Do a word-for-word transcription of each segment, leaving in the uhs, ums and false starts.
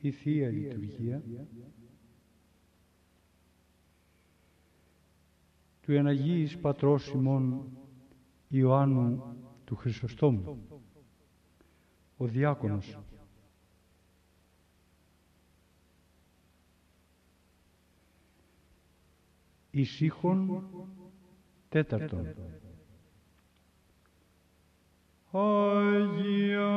η Θεία Λειτουργία του Εναγίης Πατρός ημών Ιωάννου του Χρυσοστόμου, ο Διάκονος. Ησύχων τέταρτον. Αγία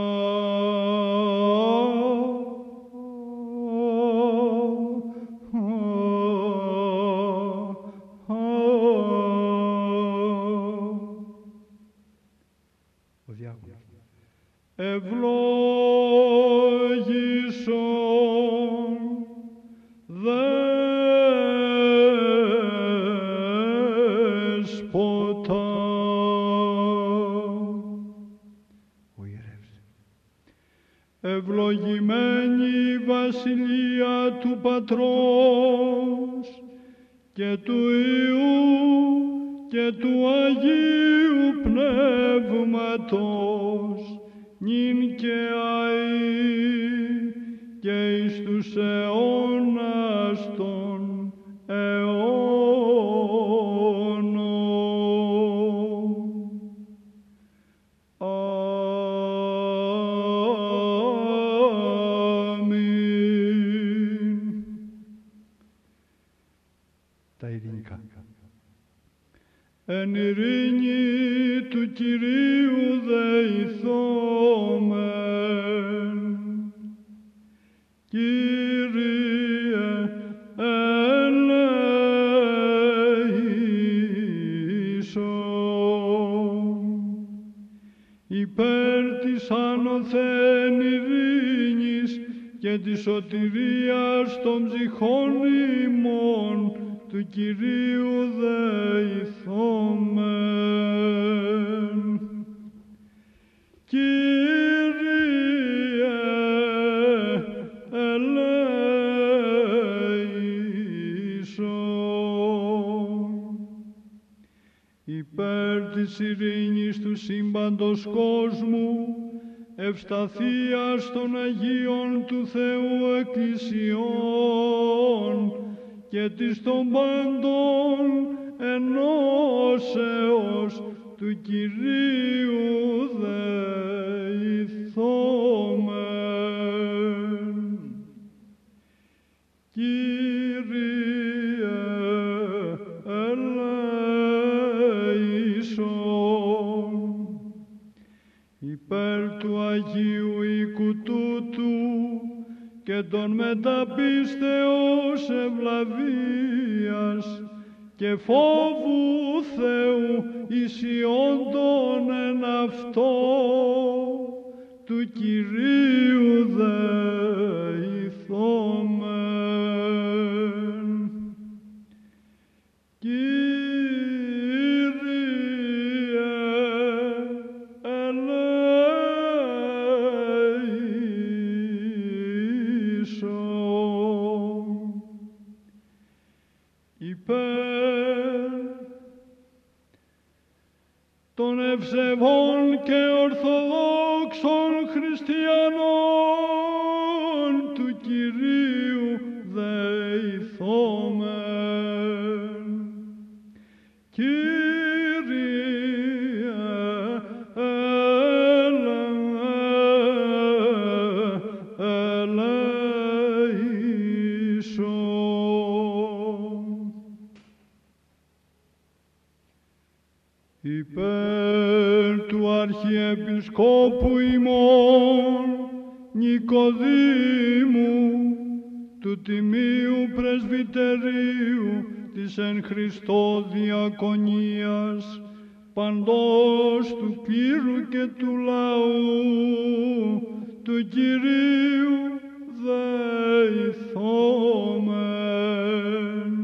ο Διάκονος. Ευλόγησον Δέσποτα. Ο ιερεύς. Ευλογημένη η βασιλεία του Πατρός και του Υιού και του Αγίου Πνεύματος, νυν και αεί και εις τους αιώνας των αιώνων. Αμήν. Τα ειρηνικά. Εν ειρήνη του Κυρίου δεηθόμεν. Κύριε ελέησον. Υπέρ της άνωθεν ειρήνης και της σωτηρίας των ψυχών ημών του Κυρίου δεηθόμεν. Κύριε ελέησον. Υπέρ της ειρήνης του σύμπαντος κόσμου, ευσταθίας των Αγίων του Θεού Εκκλησιών και της των πάντων ενώσεως του Κυρίου δεηθόμεν. Κύριε ελέησον. Υπέρ του Αγίου οίκου τούτου και των μεταπίστεως ευλαβίας και φόβου Θεού ισιόντων εν αυτό του Κυρίου δεηθόμεν. Κύριε ελέησον. Υπέρ των ευσεβών και ορθοδόξων χριστιανών του Κυρίου δεηθόμεν. Κύριε ελέησον. Υπέρ του Αρχιεπισκόπου ημών Νικοδήμου, του Τιμίου Πρεσβυτερίου της εν Χριστώ διακονίας, παντός του πύρου και του λαού του Κυρίου δεηθόμεν.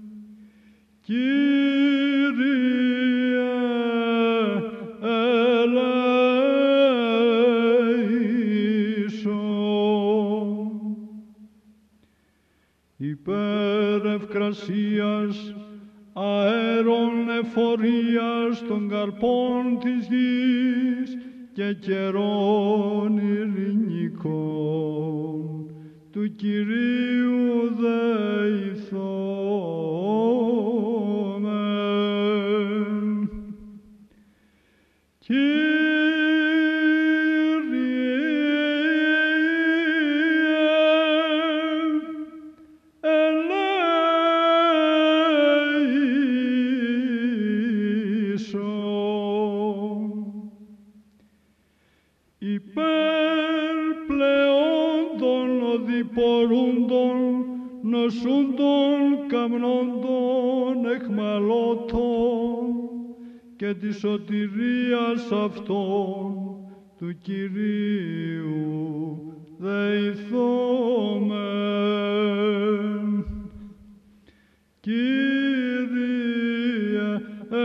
Κύριε ελέησον. Υπέρ ευκρασίας αέρων εφορίας των καρπών της γης και καιρών ειρηνικών του Κυρίου δεηθόμεν. Υπέρ πλεόν των οδηπορούντων, νοσούντων, καμνώντων, εχμαλώτων και της σωτηρίας αυτών του Κυρίου δεηθόμεν. Κύριε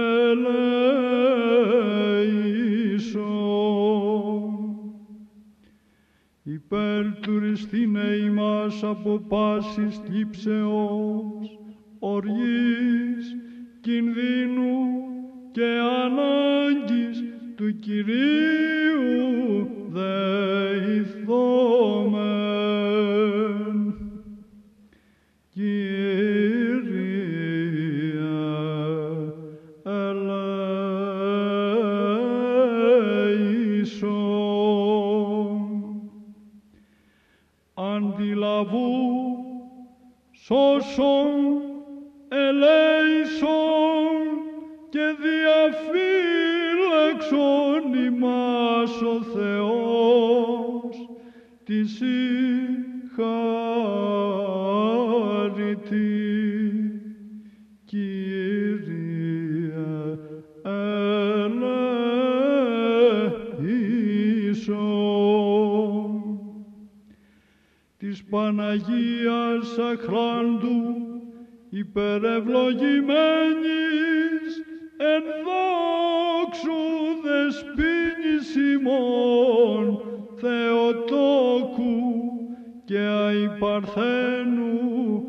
ελέησον. Υπέρ τουριστήνε ημάς από πάσης θλίψεως, οργής, κινδύνου και ανάγκης του Κυρίου δεηθόμεν. Κύριε ελέησον. Αντιλαβού, σώσον, ελέησον και διαφύλαξον ημάς ο Θεός της η χάρητη. Κύριε ελέησον. Της Παναγίας αχράντου υπερευλογημένης εν δόξου δεσποίνης ημών Θεοτόκου και αϊπαρθένου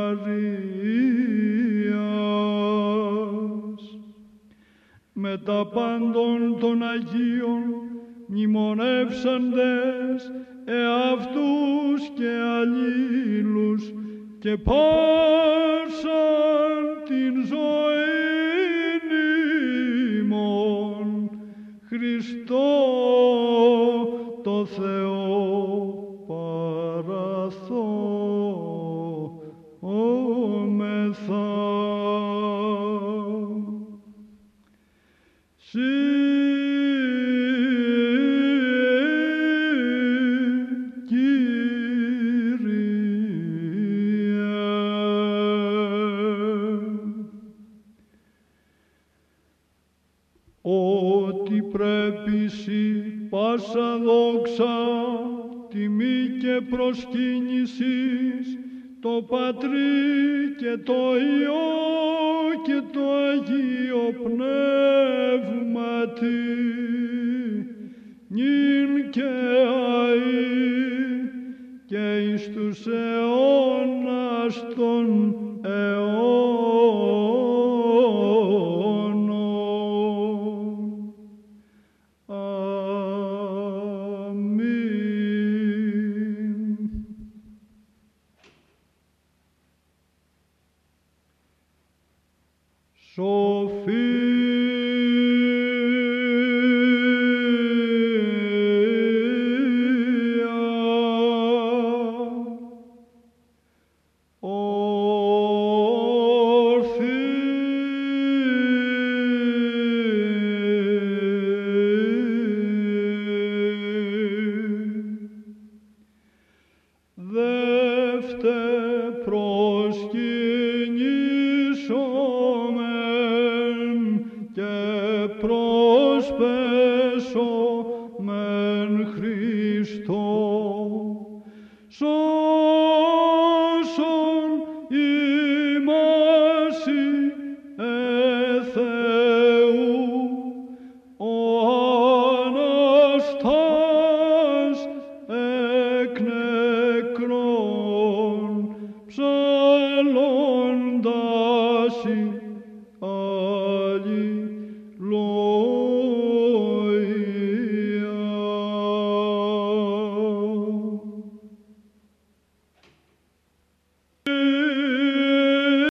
Μαρίας. Με τα πάντων των Αγίων μνημονεύσαντες εαυτούς και αλλήλους και πάσαν την ζωήν ημών Χριστό το Θεό παραθόμεθα. Ότι πρέπει σοι πάσα δόξα, τιμή και προσκύνησης το Πατρί και το Υιό και το Αγίο Πνεύματι, νυν και αεί και εις τους αιώνας των